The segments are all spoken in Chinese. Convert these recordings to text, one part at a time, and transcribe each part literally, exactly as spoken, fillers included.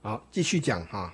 好，继续讲哈。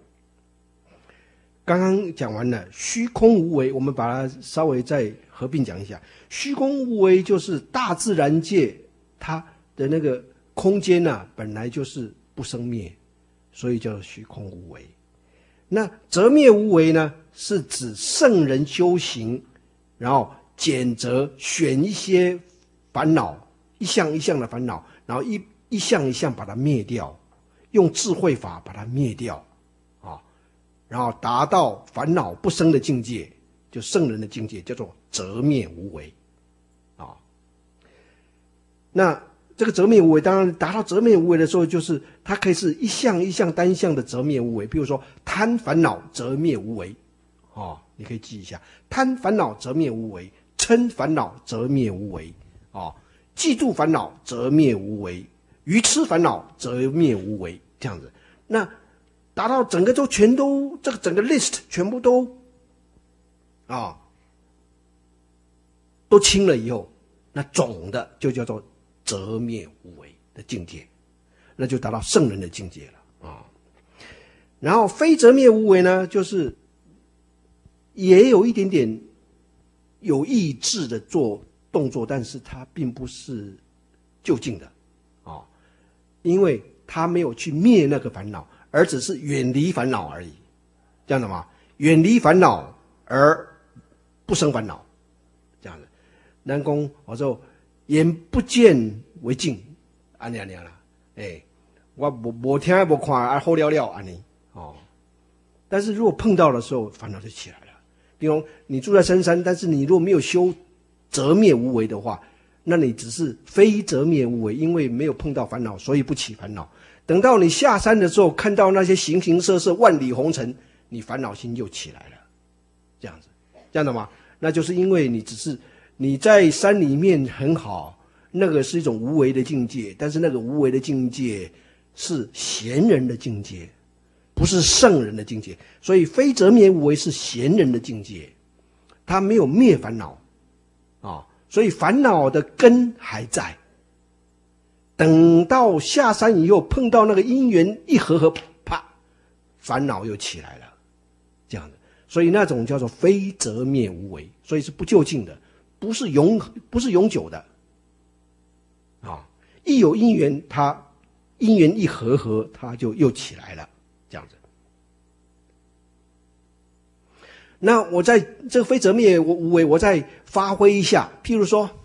刚刚讲完了虚空无为，我们把它稍微再合并讲一下。虚空无为就是大自然界它的那个空间啊，本来就是不生灭，所以叫虚空无为。那择灭无为呢，是指圣人修行，然后拣择选一些烦恼，一项一项的烦恼，然后一一项一项把它灭掉，用智慧法把它灭掉啊，然后达到烦恼不生的境界，就圣人的境界，叫做择灭无为啊。那这个择灭无为，当然达到择灭无为的时候，就是它可以是一项一项单项的择灭无为。比如说贪烦恼择灭无为，哦，你可以记一下，贪烦恼择灭无为，嗔烦恼择灭无为，哦，嫉妒烦恼择灭无为，愚痴烦恼择灭无为，这样子。那达到整个都全都这个整个 list 全部都啊、哦、都清了以后，那总的就叫做择灭无为的境界，那就达到圣人的境界了啊。然后非择灭无为呢，就是也有一点点有意志的做动作，但是它并不是就近的啊，因为他没有去灭那个烦恼，而只是远离烦恼而已，这样的吗？远离烦恼而不生烦恼，这样子。咱讲我说眼不见为净，安尼安尼啦，哎，我无无听无看啊，好了了安尼哦。但是如果碰到的时候，烦恼就起来了。比如你住在深山，但是你如果没有修择灭无为的话，那你只是非择灭无为，因为没有碰到烦恼，所以不起烦恼。等到你下山的时候，看到那些形形色色万里红尘，你烦恼心又起来了，这样子，这样的吗？那就是因为你只是你在山里面很好，那个是一种无为的境界，但是那个无为的境界是贤人的境界，不是圣人的境界。所以非择灭无为是贤人的境界，他没有灭烦恼啊，所以烦恼的根还在。等到下山以后，碰到那个因缘一合合，啪，烦恼又起来了，这样的。所以那种叫做非择灭无为，所以是不究竟的，不是永不是永久的啊。一有因缘，它因缘一合合，它就又起来了，这样子。那我在这个非择灭无为，我再发挥一下，譬如说，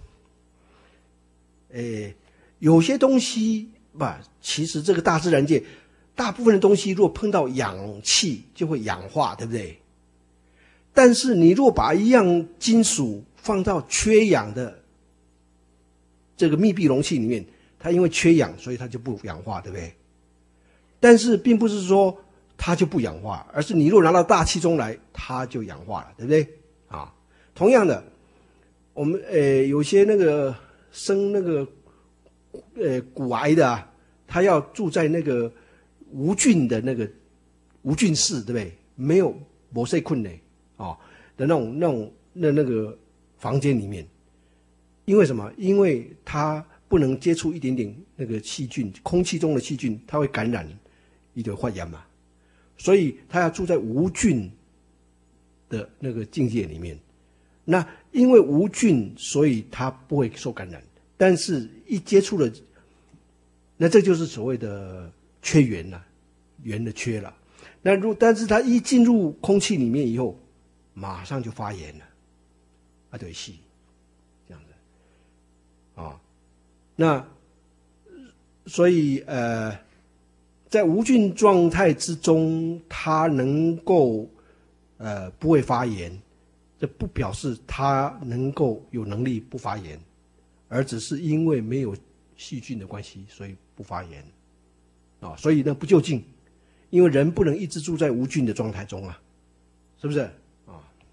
诶。有些东西吧，其实这个大自然界大部分的东西，如果碰到氧气就会氧化，对不对？但是你如果把一样金属放到缺氧的这个密闭容器里面，它因为缺氧，所以它就不氧化，对不对？但是并不是说它就不氧化，而是你如果拿到大气中来，它就氧化了，对不对？啊，同样的，我们呃有些那个生那个。呃，骨癌的啊，他要住在那个无菌的那个无菌室，对不对？没有没细菌的哦的那种那种那那个房间里面，因为什么？因为他不能接触一点点那个细菌，空气中的细菌，它会感染，一堆发炎嘛，所以他要住在无菌的那个境界里面。那因为无菌，所以他不会受感染。但是一接触了，那这就是所谓的缺元了，元的缺了。那如但是它一进入空气里面以后，马上就发炎了，啊对是这样子啊。那所以呃，在无菌状态之中，它能够呃不会发炎，这不表示它能够有能力不发炎。而只是因为没有细菌的关系，所以不发炎啊，所以呢不究竟，因为人不能一直住在无菌的状态中啊，是不是啊？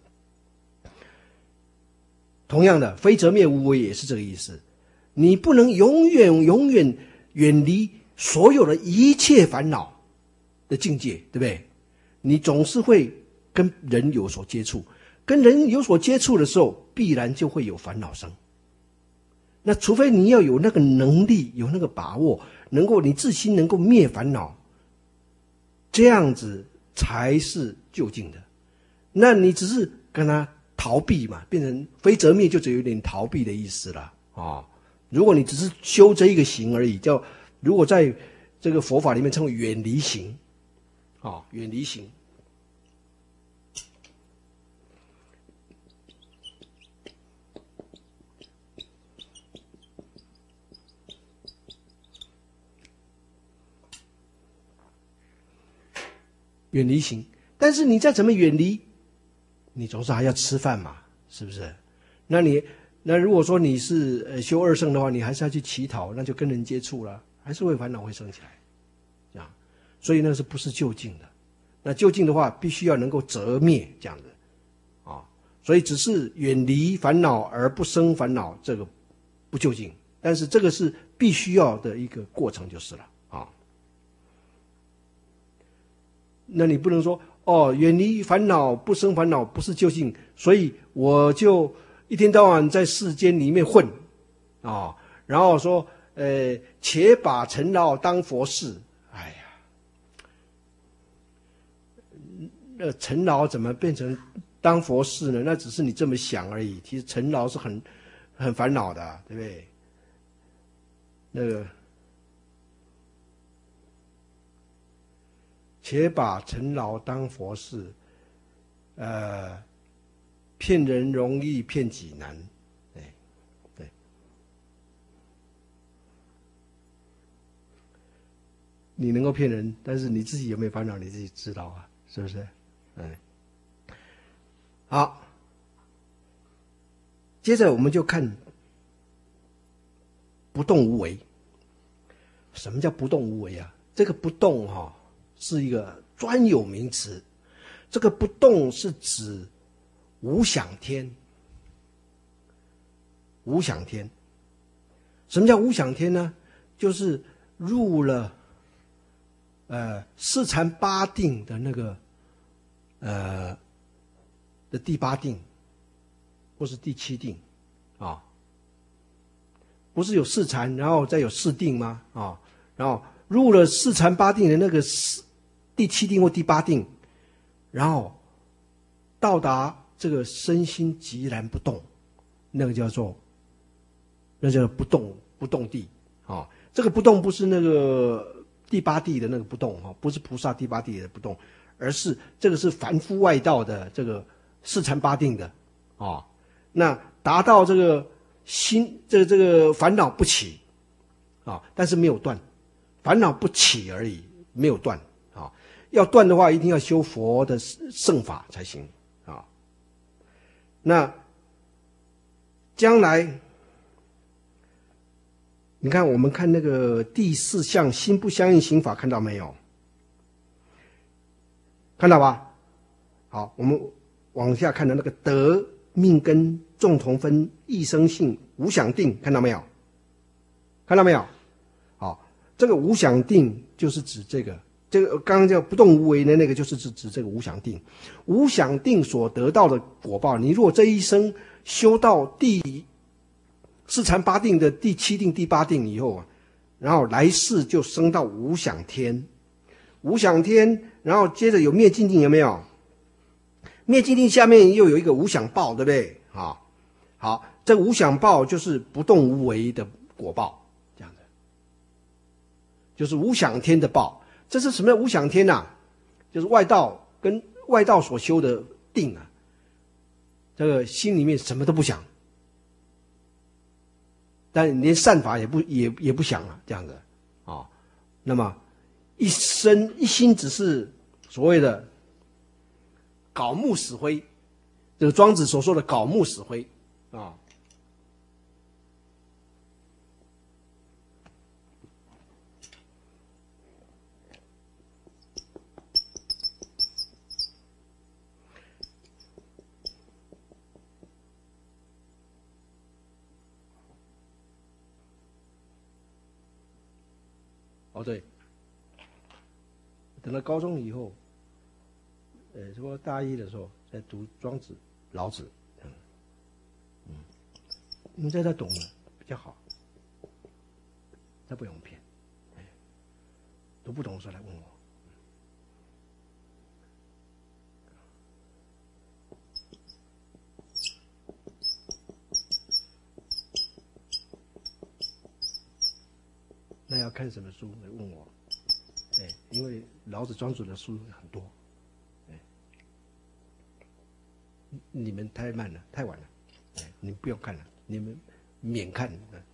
同样的，非择灭无为也是这个意思，你不能永远永远远离所有的一切烦恼的境界，对不对？你总是会跟人有所接触，跟人有所接触的时候，必然就会有烦恼生。那除非你要有那个能力，有那个把握，能够你自心能够灭烦恼， 这样子才是究竟的。那你只是跟他逃避嘛，变成非则灭，就只有点逃避的意思了啊、哦。如果你只是修这一个行而已，叫如果在这个佛法里面称为远离行，啊、哦，远离行。远离行，但是你再怎么远离，你总是还要吃饭嘛，是不是？那你那如果说你是呃修二圣的话，你还是要去乞讨，那就跟人接触了，还是会烦恼会生起来，这样，所以那是不是究竟的？那究竟的话，必须要能够折灭这样子，啊，所以只是远离烦恼而不生烦恼，这个不究竟，但是这个是必须要的一个过程就是了。那你不能说哦，远离烦恼不生烦恼不是究竟，所以我就一天到晚在世间里面混啊、哦，然后说呃，且把尘劳当佛事。哎呀，那尘劳怎么变成当佛事呢？那只是你这么想而已，其实尘劳是很很烦恼的，对不对？那个且把尘劳当佛事，呃，骗人容易骗己难，对对。你能够骗人，但是你自己有没有烦恼，你自己知道啊，是不是？嗯。好，接着我们就看不动无为。什么叫不动无为啊？这个不动哈、哦。是一个专有名词，这个不动是指无想天。无想天，什么叫无想天呢？就是入了呃四禅八定的那个呃的第八定，或是第七定啊，不是有四禅，然后再有四定吗？啊，然后入了四禅八定的那个四。第七定或第八定，然后到达这个身心寂然不动，那个叫做那叫不动不动地啊、哦。这个不动不是那个第八地的那个不动哈、哦，不是菩萨第八地的不动，而是这个是凡夫外道的这个四禅八定的啊、哦。那达到这个心这个这个烦恼不起啊、哦，但是没有断，烦恼不起而已，没有断。要断的话，一定要修佛的圣法才行啊。那将来，你看我们看那个第四项心不相应行法，看到没有？看到吧？好，我们往下看的那个德命根众同分一生性无想定，看到没有？看到没有？好，这个无想定就是指这个。这个刚刚叫不动无为的那个，就是指指这个无想定。无想定所得到的果报，你如果这一生修到第四禅八定的第七定、第八定以后啊，然后来世就升到无想天。无想天，然后接着有灭尽定，有没有？灭尽定下面又有一个无想报，对不对？啊，好，这无想报就是不动无为的果报，这样的，就是无想天的报。这是什么叫无想天啊？就是外道跟外道所修的定啊，这个心里面什么都不想，但连善法也不也也不想了，这样子啊、哦。那么一生一心只是所谓的槁木死灰，这个庄子所说的槁木死灰啊。哦哦，对，等到高中以后，呃，说大一的时候在读庄子、老子，嗯，嗯，因为在他懂了比较好，他不用骗，哎，读不懂的时候来问我。 要看什么书？问我。哎，因为老子、庄子的书很多。哎，你们太慢了，太晚了。哎，你们不用看了，你们免看。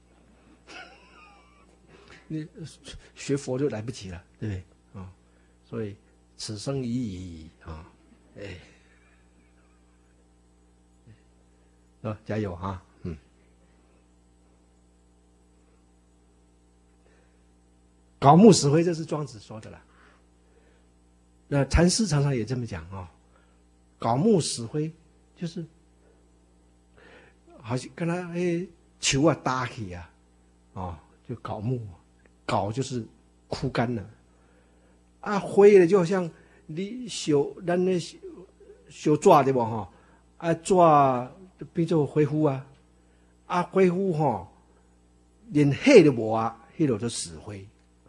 你学佛就来不及了，对不对啊、哦？所以此生已矣啊！哎，啊，加油哈！嗯，槁木死灰，这是庄子说的啦。那禅师常常也这么讲啊、哦，槁木死灰就是好像跟他哎球啊搭起啊，哦，就槁木。槁就是枯干了，啊，灰了就好像你烧咱那烧纸对不哈？啊，纸变做灰糊啊，啊，灰糊哈，连黑都无啊，黑了就死灰。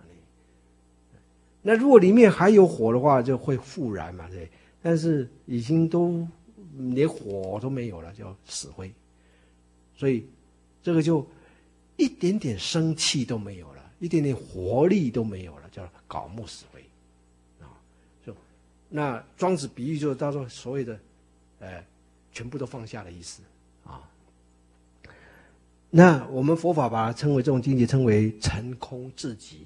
那如果里面还有火的话，就会复燃嘛，对。但是已经都连火都没有了，就死灰。所以这个就一点点生气都没有了。一点点活力都没有了，叫槁木死灰啊！就那庄子比喻就是他说所谓的，呃，全部都放下的意思啊。那我们佛法把它称为这种境界，称为沉空至极。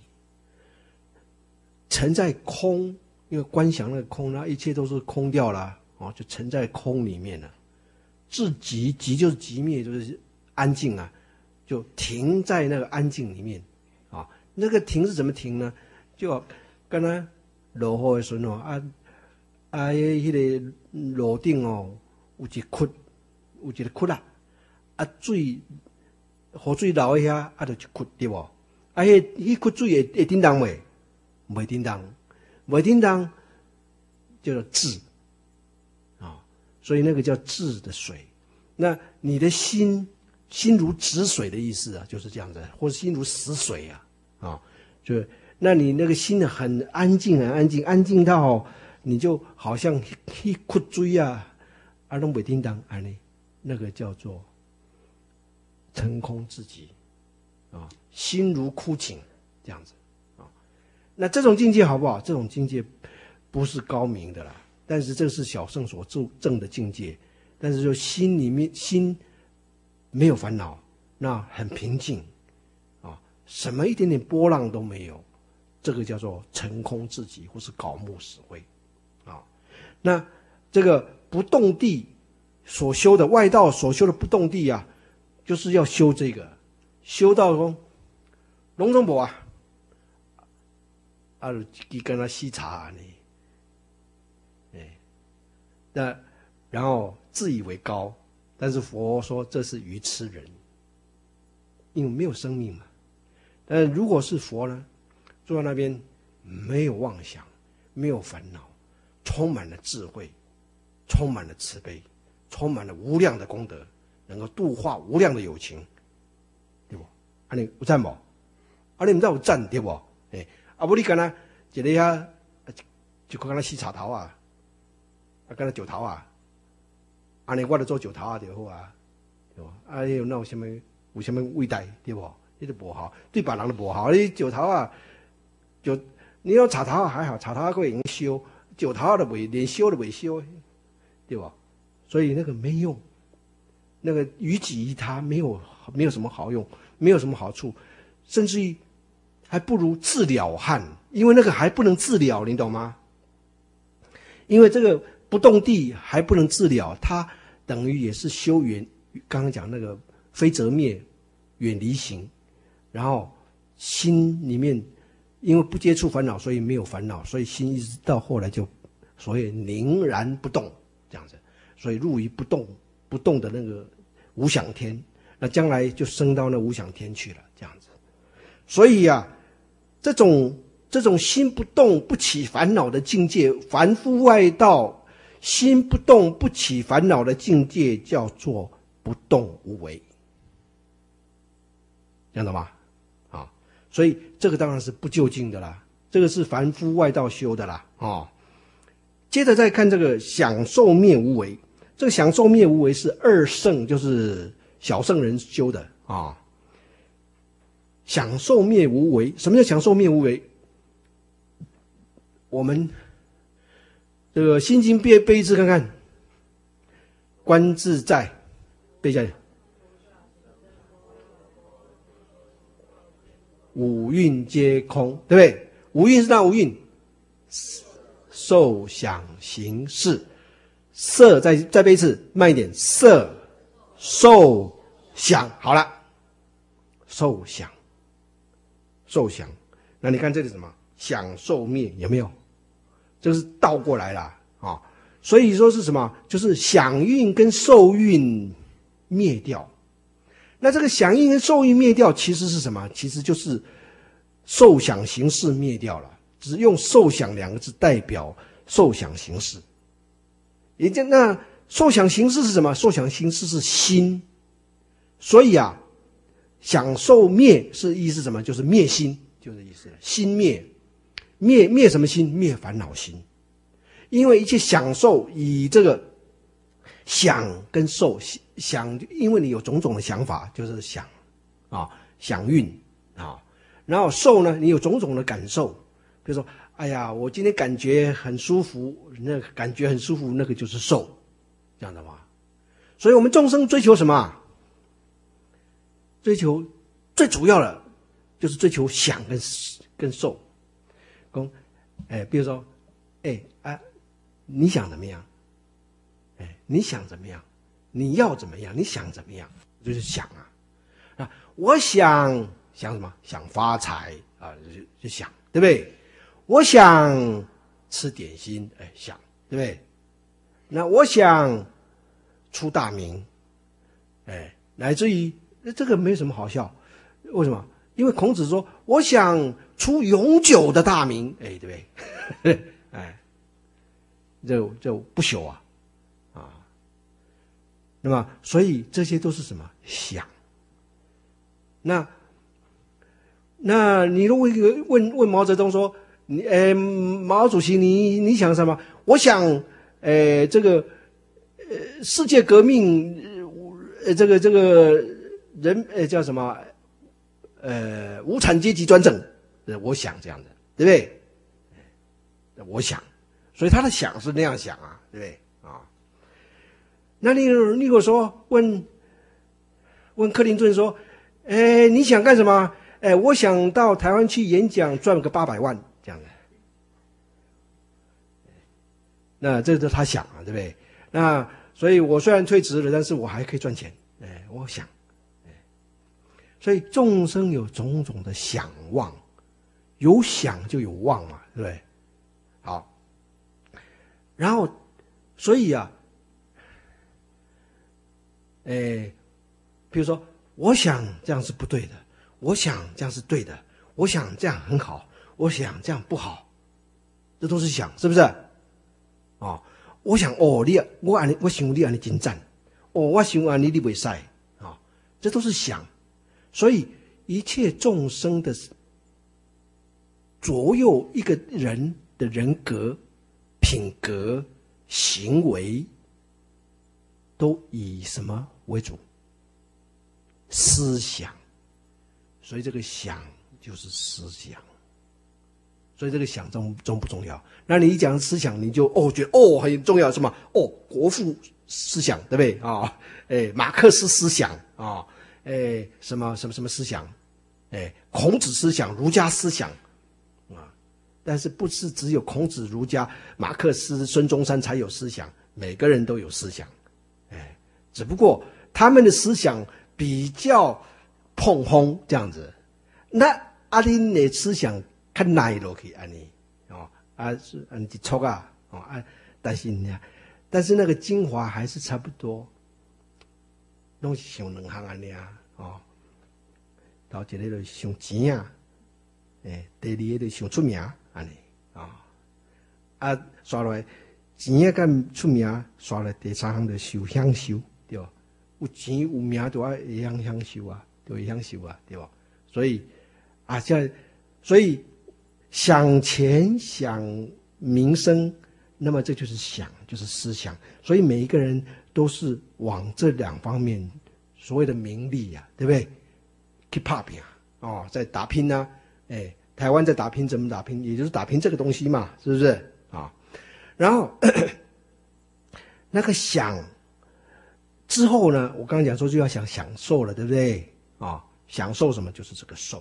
沉在空，因为观想那个空，那一切都是空掉了哦，就沉在空里面了。至极，极就是极灭，就是安静啊，就停在那个安静里面。那个停是怎么停呢？就刚才落雨的时候啊啊，迄个路顶哦，有一窟，有一个窟啊，啊水，雨水流喺遐，啊就一窟对不？啊，迄迄窟水会会叮当未？袂叮当，袂叮当，叫做滞啊，所以那个叫滞的水。那你的心，心如止水的意思啊，就是这样子，或者心如死水啊。啊、哦，就那你那个心很安静，很安静，安静到你就好像一窟水啊，啊拢袂叮当安尼，那个叫做沉空至极啊、哦，心如枯井这样子啊、哦。那这种境界好不好？这种境界不是高明的啦，但是这是小圣所证的境界。但是就心里面心没有烦恼，那很平静。什么一点点波浪都没有，这个叫做沉空至极，或是槁木死灰啊。那这个不动地所修的外道所修的不动地啊，就是要修这个，修到说龙中伯啊，啊，就跟他吸茶呢，哎，那然后自以为高，但是佛说这是愚痴人，因为没有生命嘛。但如果是佛呢，坐在那边没有妄想，没有烦恼，充满了智慧，充满了慈悲，充满了无量的功德，能够度化无量的有情，对不？啊，你有赞不？啊，你唔知有赞对不？哎，啊，不你干呐，一个遐就干呐洗茶头啊，啊，干呐酒头啊，安尼我就做酒头啊就好啊，对不？啊，有那有什么有什么味道对不？你都不好，对别人都不好。你酒头啊，就你要茶头啊还好，茶头啊可以用烧，酒头啊都未连烧都未烧，对吧？所以那个没用，那个于己于他没有没有什么好用，没有什么好处，甚至于还不如自了汉，因为那个还不能自了，你懂吗？因为这个不动地还不能自了，它等于也是修远，刚刚讲那个非则灭，远离行。然后心里面因为不接触烦恼，所以没有烦恼，所以心一直到后来就所谓凝然不动这样子，所以入于不动不动的那个无想天，那将来就升到那无想天去了这样子。所以啊，这种这种心不动不起烦恼的境界，凡夫外道心不动不起烦恼的境界，叫做不动无为，这样懂吗？所以这个当然是不究竟的啦，这个是凡夫外道修的啦啊、哦。接着再看这个享受灭无为，这个享受灭无为是二圣，就是小圣人修的啊、哦。 享受灭无为。什么叫享受灭无为？我们这个《心经》背背一次看看。观自在，背下来。五蕴皆空，对不对？五蕴是哪五蕴？受想行识。色，再再背一次，慢一点。色、受、想，好了。受想，受想。那你看这里什么？想受灭，有没有？这个是倒过来了啊、哦。所以说是什么？就是想蕴跟受蕴灭掉。那这个想蕴跟受蕴灭掉，其实是什么？其实就是受想行识灭掉了，只用受想两个字代表受想行识。也就那受想行识是什么？受想行识是心。所以啊，享受灭是意思是什么？就是灭心，就是意思。心灭，灭灭什么心？灭烦恼心。因为一切享受以这个想跟受想，因为你有种种的想法，就是想啊，想蕴啊，然后受呢，你有种种的感受，比如说，哎呀，我今天感觉很舒服，那个感觉很舒服，那个就是受，这样的吗？所以我们众生追求什么？追求最主要的就是追求想跟跟受。公，哎，比如说，哎啊。你想怎么样？哎，你想怎么样？你要怎么样？你想怎么样？就是想啊，啊，我想想什么？想发财啊，就就想，对不对？我想吃点心，哎，想，对不对？那我想出大名，哎，乃至于这个没什么好笑，为什么？因为孔子说，我想出永久的大名，哎，对不对？哎。就就不朽啊，啊，那么所以这些都是什么想？那那你如果问问毛泽东说，你呃毛主席你你想什么？我想呃这个呃世界革命呃这个这个人呃叫什么呃无产阶级专政，我想这样的，对不对？我想。所以他的想是那样想啊，对不对啊？那你你如果说问问克林顿说，哎，你想干什么？哎，我想到台湾去演讲，赚个八百万这样的。那这是他想啊，对不对？那所以我虽然退职了，但是我还可以赚钱。哎，我想，哎，所以众生有种种的想望，有想就有望嘛，对不对？好。然后，所以啊，诶，比如说，我想这样是不对的，我想这样是对的，我想这样很好，我想这样不好，这都是想，是不是？哦，我想哦，你我按我想你按你真赞，哦，我想按你你袂使啊，这都是想。所以一切众生的左右一个人的人格。品格、行为都以什么为主？思想。所以这个想就是思想。所以这个想重重不重要？那你一讲思想，你就哦觉得哦很重要，什么？哦，国父思想，对不对啊？哦，哎，马克思思想啊，哎，什么什么什么思想？哎，孔子思想、儒家思想。但是不是只有孔子、儒家、马克思、孙中山才有思想，每个人都有思想，哎，只不过他们的思想比较碰轰这样子。那阿林的思想看耐落去安尼哦，啊是安一撮啊哦啊，但是呢，但是那个精华还是差不多，拢是想两项安尼啊哦，头一个就想钱啊，哎，第二个就想出名。安尼啊，啊，刷落来钱啊，敢出名，刷来第三项就受享受，对吧？有钱有名，就要会享享受啊，就会享受啊，对吧？所以啊，这所以想钱想名声，那么这就是想，就是思想。所以每一个人都是往这两方面，所谓的名利呀、啊，对不对？去打拼哦，在打拼啊，哎，台湾在打拼，怎么打拼？也就是打拼这个东西嘛，是不是啊？然后咳咳那个想之后呢，我刚刚讲说就要想享受了，对不对啊？享受什么？就是这个受。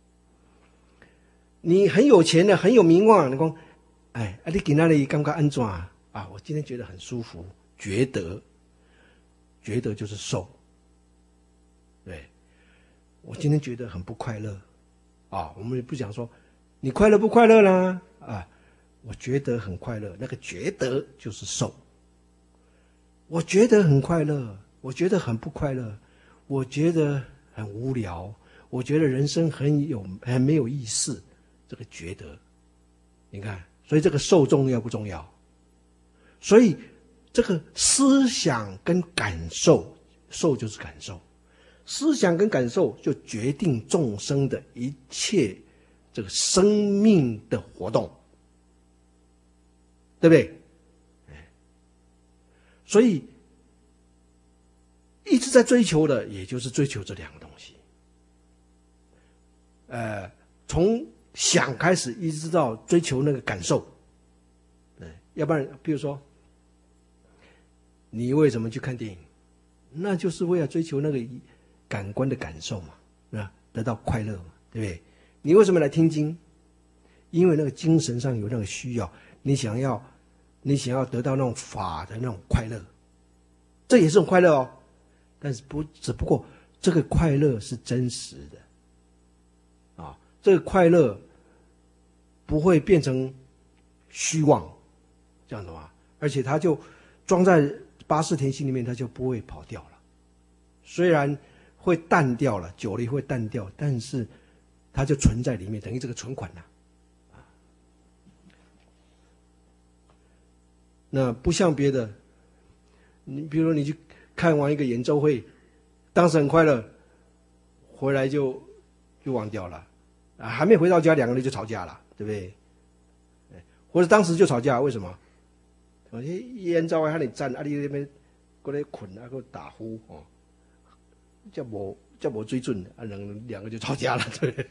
你很有钱的，很有名望，你说，哎，啊，你今天里感觉安怎啊？啊，我今天觉得很舒服，觉得，觉得就是受。对，我今天觉得很不快乐，啊，我们也不讲说你快乐不快乐啦，啊，我觉得很快乐，那个觉得就是受。我觉得很快乐，我觉得很不快乐，我觉得很无聊，我觉得人生很有很没有意思，这个觉得，你看，所以这个受重要不重要？所以这个思想跟感受，受就是感受。思想跟感受就决定众生的一切这个生命的活动，对不对？所以一直在追求的，也就是追求这两个东西。呃，从想开始，一直到追求那个感受。对，要不然，比如说，你为什么去看电影？那就是为了追求那个感官的感受嘛，是吧？得到快乐嘛，对不对？你为什么来听经？因为那个精神上有那个需要，你想要，你想要得到那种法的那种快乐，这也是种快乐哦。但是不，只不过这个快乐是真实的，啊，这个快乐不会变成虚妄，这样的话，而且它就装在八识田心里面，它就不会跑掉了。虽然会淡掉了，久了会淡掉，但是它就存在里面，等于这个存款了、啊。那不像别的，你比如说你去看完一个演奏会，当时很快乐，回来就就忘掉了，啊，还没回到家，两个人就吵架了，对不对？或者当时就吵架，为什么？演奏会喊你站，啊，你那边过来困，啊，过打呼哦。叫我叫我追准啊，两两个就吵架了，对。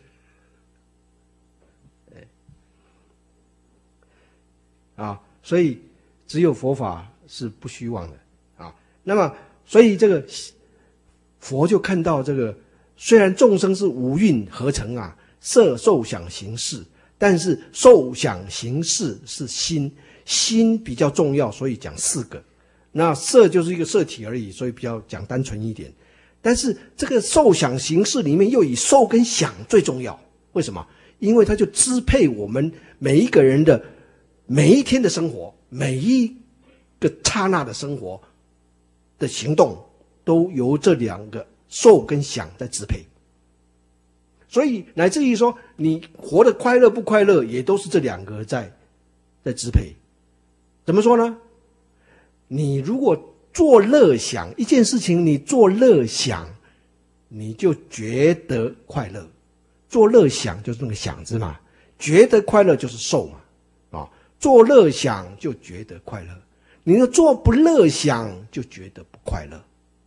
啊，所以只有佛法是不虚妄的啊。那么，所以这个佛就看到这个，虽然众生是五蕴合成啊，色受想行识，但是受想行识是心，心比较重要，所以讲四个。那色就是一个色体而已，所以比较讲单纯一点。但是这个受想行识里面又以受跟想最重要，为什么？因为它就支配我们每一个人的每一天的生活，每一个刹那的生活的行动，都由这两个受跟想在支配。所以乃至于说你活得快乐不快乐，也都是这两个在在支配。怎么说呢？你如果做乐想一件事情，你做乐想，你就觉得快乐。做乐想就是那个想字嘛，觉得快乐就是受嘛，啊，做乐想就觉得快乐，你要做不乐想就觉得不快乐，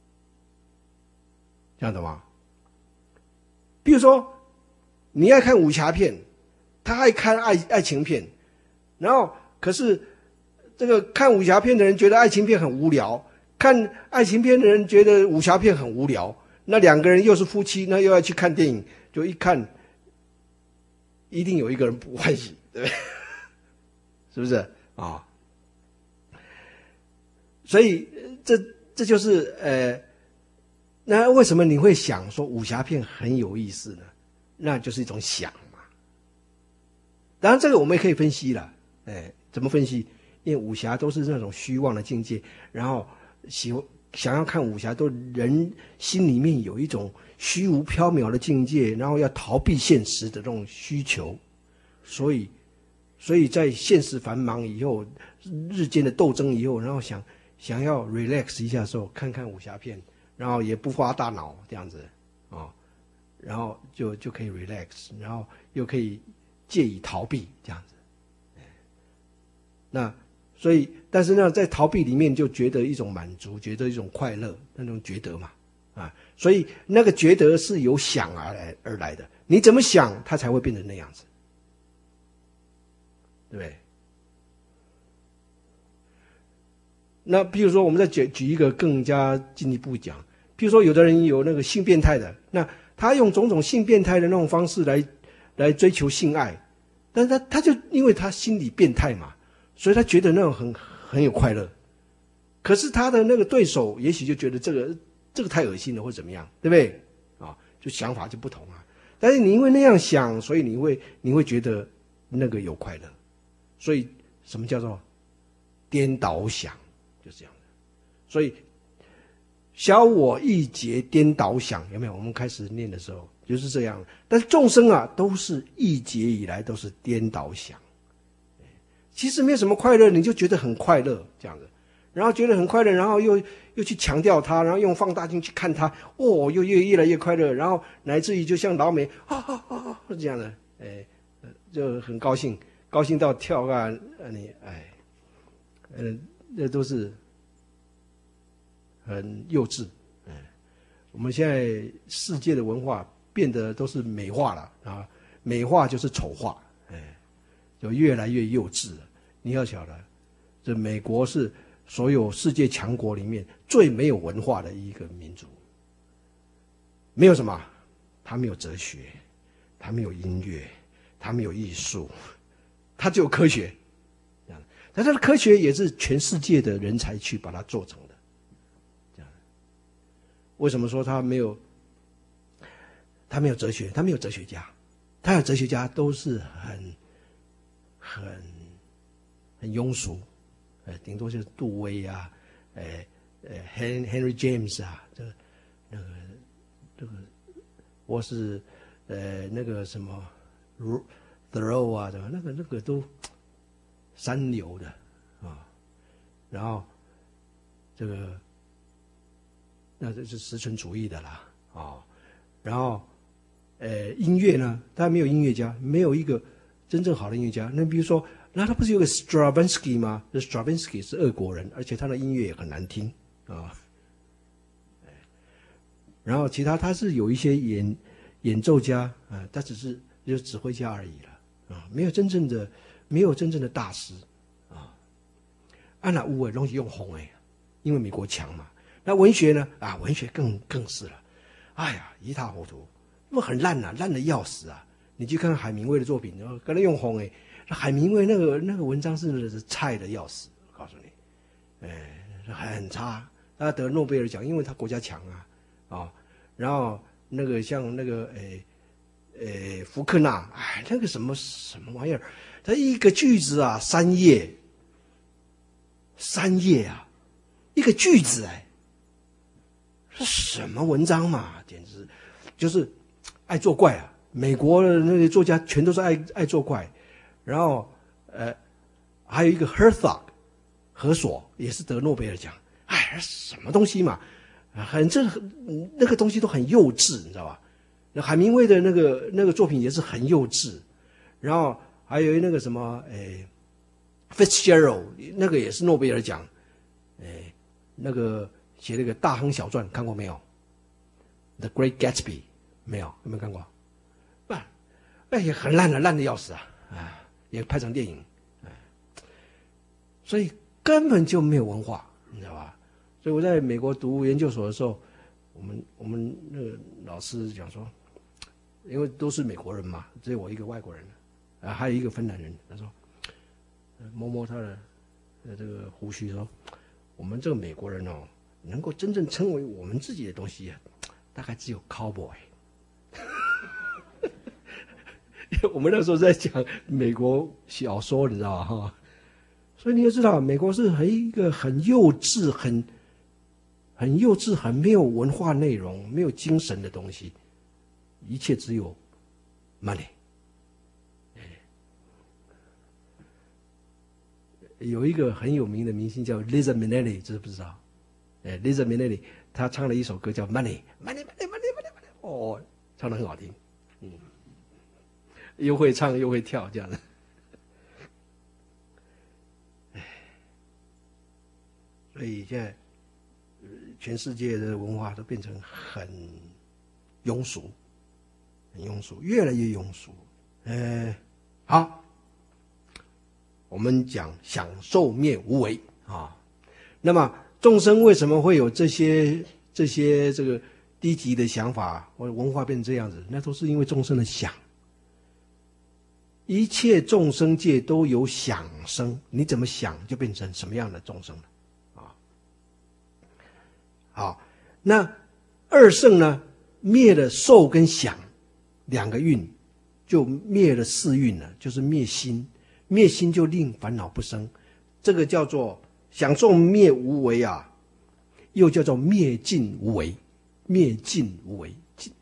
这样懂吗？比如说，你爱看武侠片，他爱看爱爱情片，然后可是这个看武侠片的人觉得爱情片很无聊。看爱情片的人觉得武侠片很无聊，那两个人又是夫妻，那又要去看电影，就一看，一定有一个人不欢喜，对不对？是不是啊？所以这这就是呃，那为什么你会想说武侠片很有意思呢？那就是一种想嘛。当然，这个我们也可以分析了，哎，怎么分析？因为武侠都是那种虚妄的境界，然后。喜欢想要看武侠，都人心里面有一种虚无缥缈的境界，然后要逃避现实的这种需求，所以，所以在现实繁忙以后，日间的斗争以后，然后想想要 relax 一下的时候，看看武侠片，然后也不花大脑这样子啊、哦，然后就就可以 relax， 然后又可以借以逃避这样子，那。所以，但是呢，在逃避里面就觉得一种满足，觉得一种快乐，那种觉得嘛， 啊，所以那个觉得是由想而来而来的，你怎么想，它才会变成那样子，对不对？那比如说，我们再举举一个更加进一步讲，比如说有的人有那个性变态的，那他用种种性变态的那种方式来来追求性爱，但是他他就因为他心理变态嘛，所以他觉得那种很很有快乐。可是他的那个对手也许就觉得这个这个太恶心了，或怎么样，对不对？啊，就想法就不同啊。但是你因为那样想，所以你会你会觉得那个有快乐。所以什么叫做颠倒想？就是这样的。所以小我一劫颠倒想，有没有？我们开始念的时候就是这样。但是众生啊，都是一劫以来都是颠倒想。其实没有什么快乐，你就觉得很快乐这样子。然后觉得很快乐，然后又又去强调它，然后用放大镜去看它，哦，又越越来越快乐，然后乃至于就像老美啊啊啊这样的，哎，就很高兴，高兴到跳啊，你哎，嗯、呃，那都是很幼稚，哎，我们现在世界的文化变得都是美化了啊，美化就是丑化，哎，就越来越幼稚了。你要晓得，这美国是所有世界强国里面最没有文化的一个民族，没有什么，他没有哲学，他没有音乐，他没有艺术，他只有科学。但他的科学也是全世界的人才去把它做成的。这样，为什么说他没有？他没有哲学，他没有哲学家，他有哲学家都是很很很庸俗。呃，顶多就是杜威啊，呃呃，Henry James 啊，这个那个这个，或是呃那个什么 Thoreau 啊，这个那个那个都三流的啊。然后这个那这是实存主义的啦啊。然后呃音乐呢，他没有音乐家，没有一个真正好的音乐家。那比如说。那他不是有个 Stravinsky 吗？这 Stravinsky 是俄国人，而且他的音乐也很难听啊。然后其他他是有一些演演奏家啊，他只是就指挥家而已了啊，没有真正的没有真正的大师啊。安娜乌尔东西用红哎，因为美国强嘛。那文学呢啊，文学更更是了，哎呀一塌糊涂，那么很烂呐、啊，烂的要死啊！你去看看海明威的作品，然后跟他用红哎。海明威那个那个文章是菜的要死，我告诉你，哎，很差。他得诺贝尔奖，因为他国家强啊，啊、哦，然后那个像那个诶诶福克纳，哎，那个什么什么玩意儿，他一个句子啊三页，三页啊，一个句子哎，是什么文章嘛？简直就是爱作怪啊！美国的那些作家全都是爱爱作怪。然后，呃，还有一个 Herzog 何索也是得诺贝尔奖，哎，什么东西嘛，很这那个东西都很幼稚，你知道吧？那海明威的那个那个作品也是很幼稚，然后还有那个什么，哎 ，Fitzgerald 那个也是诺贝尔奖，哎，那个写那个大亨小传看过没有 ？The Great Gatsby 没有，有没有看过？不，哎呀，很烂的，烂的要死啊！啊。也拍成电影，所以根本就没有文化，你知道吧？所以我在美国读研究所的时候，我们我们那个老师讲说，因为都是美国人嘛，只有我一个外国人，啊，还有一个芬兰人，他说，摸摸他的这个胡须说，我们这个美国人哦，能够真正称为我们自己的东西，大概只有 cowboy。我们那时候在讲美国小说，你知道吧？哈，所以你要知道，美国是很一个很幼稚、很很幼稚、很没有文化内容、没有精神的东西，一切只有 money。有一个很有名的明星叫 Liza Minnelli， 知不知道？哎 ，Liza Minnelli， 她唱了一首歌叫 Money，Money，Money，Money，Money， 哦，唱得很好听，嗯。又会唱又会跳这样的，所以现在全世界的文化都变成很庸俗，很庸俗，越来越庸俗。呃，好，我们讲享受灭无为啊。那么众生为什么会有这些这些这个低级的想法，或者文化变成这样子？那都是因为众生的想。一切众生界都有想生，你怎么想就变成什么样的众生了啊？好，那二圣呢，灭了受跟想两个蕴，就灭了四蕴了，就是灭心，灭心就令烦恼不生，这个叫做享受灭无为啊，又叫做灭尽无为，灭尽无为。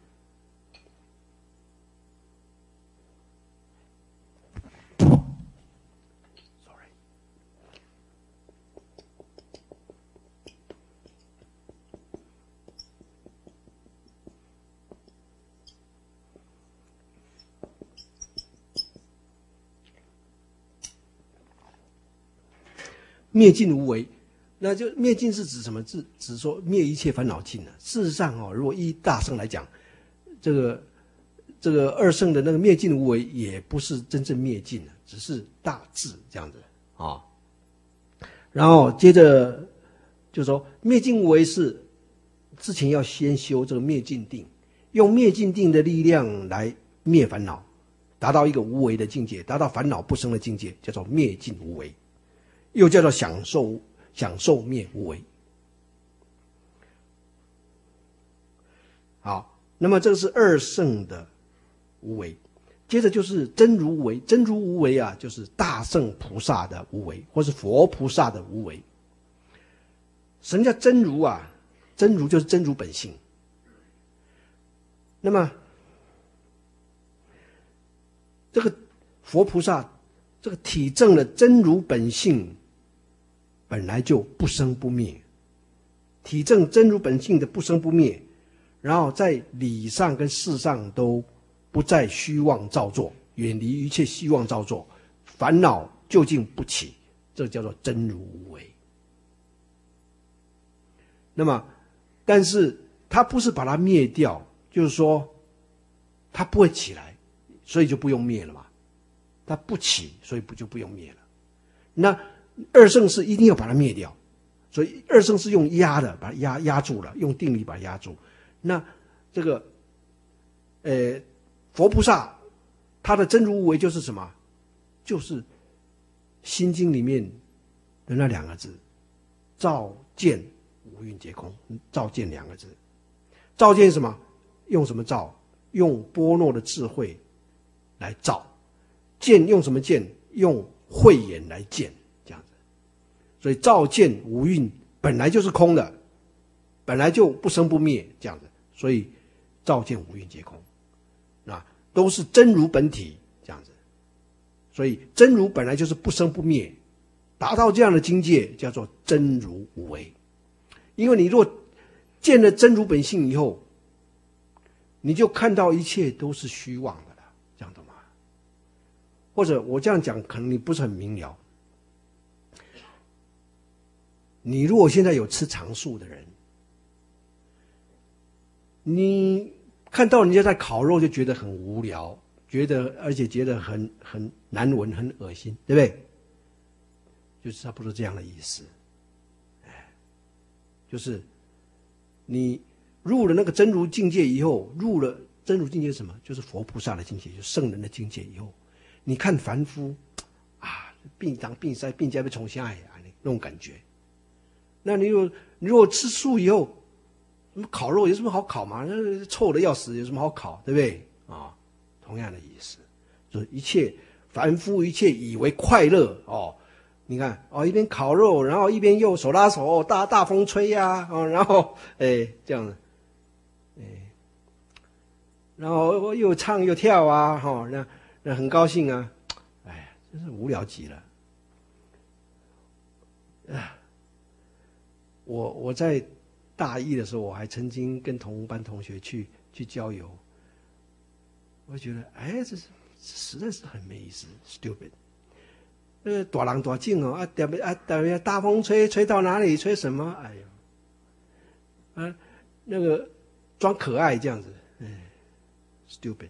灭尽无为，那就灭尽是指什么？指指说灭一切烦恼尽了。事实上哦，如果依大圣来讲，这个这个二圣的那个灭尽无为，也不是真正灭尽了，只是大智这样子啊、哦。然后接着就说灭尽无为是之前要先修这个灭尽定，用灭尽定的力量来灭烦恼，达到一个无为的境界，达到烦恼不生的境界，叫做灭尽无为。又叫做享受享受灭无为。好，那么这个是二圣的无为。接着就是真如无为，真如无为啊，就是大圣菩萨的无为，或是佛菩萨的无为。什么叫真如啊？真如就是真如本性。那么这个佛菩萨这个体证了真如本性本来就不生不灭，体证真如本性的不生不灭，然后在理上跟事上都不再虚妄造作，远离一切虚妄造作，烦恼究竟不起，这叫做真如无为。那么但是他不是把它灭掉，就是说它不会起来，所以就不用灭了嘛，它不起，所以不就不用灭了。那二圣是一定要把它灭掉，所以二圣是用压的，把它压压住了，用定力把它压住。那这个呃佛菩萨他的真如无为就是什么？就是心经里面的那两个字，照见五蕴皆空。照见两个字，照见什么？用什么照？用般若的智慧来照。见用什么见？用慧眼来见。所以照见五蕴本来就是空的，本来就不生不灭这样子，所以照见五蕴皆空，啊，都是真如本体这样子。所以真如本来就是不生不灭，达到这样的境界叫做真如无为。因为你若见了真如本性以后，你就看到一切都是虚妄的了，这样懂吗？或者我这样讲可能你不是很明了。你如果现在有吃长素的人，你看到人家在烤肉就觉得很无聊，觉得而且觉得很很难闻，很恶心，对不对？就是差不多这样的意思。就是你入了那个真如境界以后，入了真如境界是什么？就是佛菩萨的境界，就是圣人的境界以后，你看凡夫啊，病当病塞，病加被冲下来那种感觉。那你如你如果吃素以后，什么烤肉有什么好烤嘛？那臭的要死，有什么好烤，对不对啊？同样的意思，就是一切凡夫一切以为快乐哦。你看哦，一边烤肉，然后一边又手拉手，大大风吹呀、啊，哦，然后哎这样，哎，然后又唱又跳啊，哈、哦，那那很高兴啊，哎，真是无聊极了，啊。我我在大一的时候，我还曾经跟同班同学去去郊游，我觉得哎，这是实在是很没意思 ，stupid。呃，大人大景哦，啊，特别啊，特别大风吹，吹到哪里，吹什么？哎呦， 啊，那个装可爱这样子，哎 ，stupid。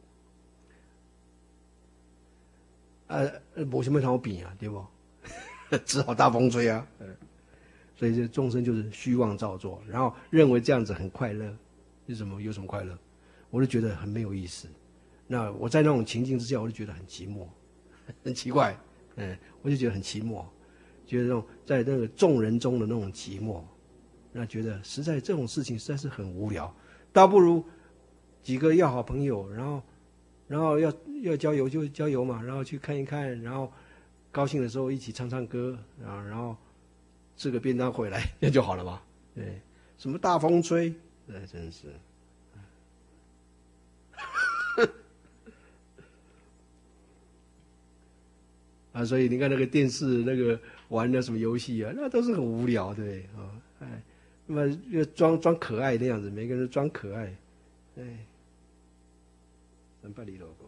啊，没什么好比啊，对不？只好大风吹啊。所以这众生就是虚妄造作，然后认为这样子很快乐，是什么？有什么快乐？我就觉得很没有意思。那我在那种情境之下，我就觉得很寂寞，很奇怪。嗯，我就觉得很寂寞，觉得那种在那个众人中的那种寂寞，那觉得实在这种事情实在是很无聊，倒不如几个要好朋友，然后然后要要郊游就郊游嘛，然后去看一看，然后高兴的时候一起唱唱歌，然后然后吃个便当回来，那就好了嘛。对，什么大风吹，哎，真是。啊，所以你看那个电视那个玩的什么游戏啊，那都是很无聊，对不对啊？哎，那么要装装可爱的样子，每个人都装可爱，哎，三八里 logo。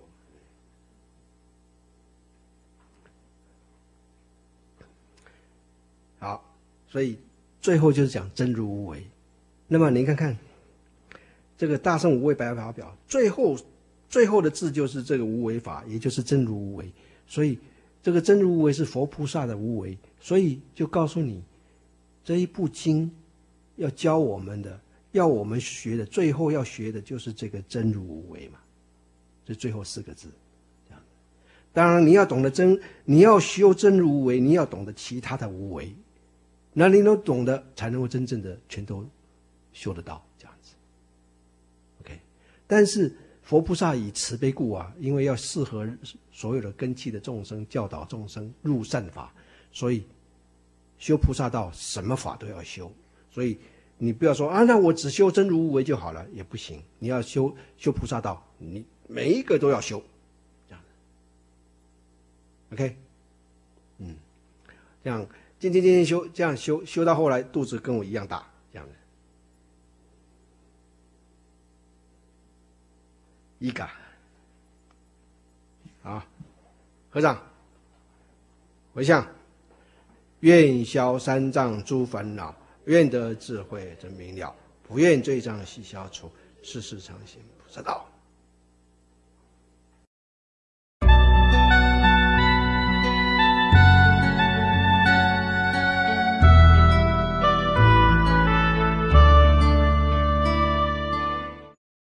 好，所以最后就是讲真如无为。那么您看看这个大乘无为百法表，最后最后的字就是这个无为法，也就是真如无为。所以这个真如无为是佛菩萨的无为，所以就告诉你，这一部经要教我们的，要我们学的，最后要学的就是这个真如无为嘛，这最后四个字。这样，当然你要懂得真，你要修真如无为，你要懂得其他的无为，那你都懂得，才能够真正的全都修得到这样子。OK， 但是佛菩萨以慈悲故啊，因为要适合所有的根器的众生，教导众生入善法，所以修菩萨道什么法都要修。所以你不要说啊，那我只修真如无为就好了，也不行。你要修修菩萨道，你每一个都要修，这样子。OK， 嗯，这样渐渐渐渐修，这样修修到后来肚子跟我一样大，这样子。一嘎，好，合掌，回向，愿消三障诸烦恼，愿得智慧真明了，不愿罪障悉消除，世世常行菩萨道。